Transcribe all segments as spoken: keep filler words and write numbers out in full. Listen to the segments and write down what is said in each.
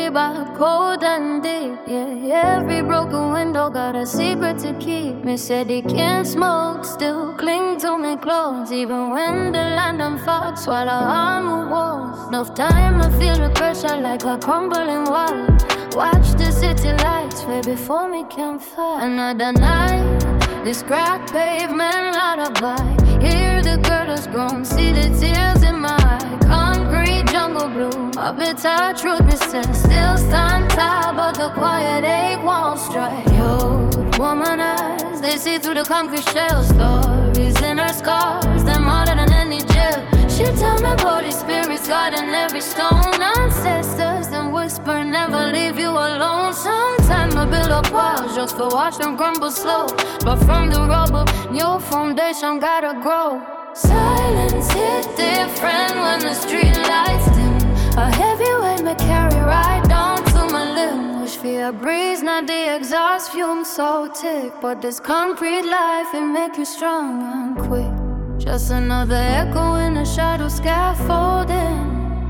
memory back cold and deep. Yeah, every broken window got a secret to keep. Me said he can't smoke, still cling to me close. Even when the land and fog swallow armor walls. Enough time I feel the pressure like a crumbling wall. Watch the city lights fade before me campfire. Another night, this cracked pavement lullaby. Hear the girdles groan, see the tears in my eye. Concrete jungle blue, a bitter truth me say. Still stand tall, but the quiet ache won't strike. Yo, woman eyes, they see through the concrete shell. Stories in her scars, them harder than any jail. She tell me body spirits God in every stone. Ancestors them whisper, never leave you alone. Sometimes I build up walls just to watch them crumble slow. But from the rubble, new foundation gotta grow. Silence hit different when the street lights dim. A heavy weight me carry right down to my limb. Wish for a breeze, not the exhaust fume so thick. But this concrete life, it make you strong and quick. Just another echo in the shadow scaffolding.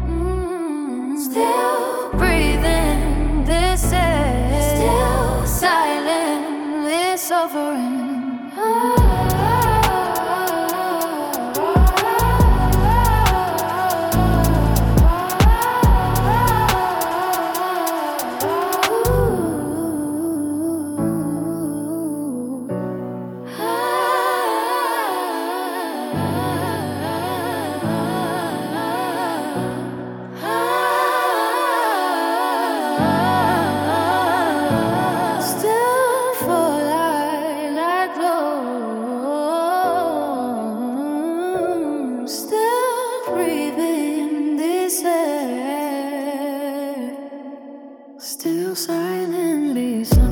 Mm. Still breathing, this air. Still silent, this suffering. Ah. Still silently.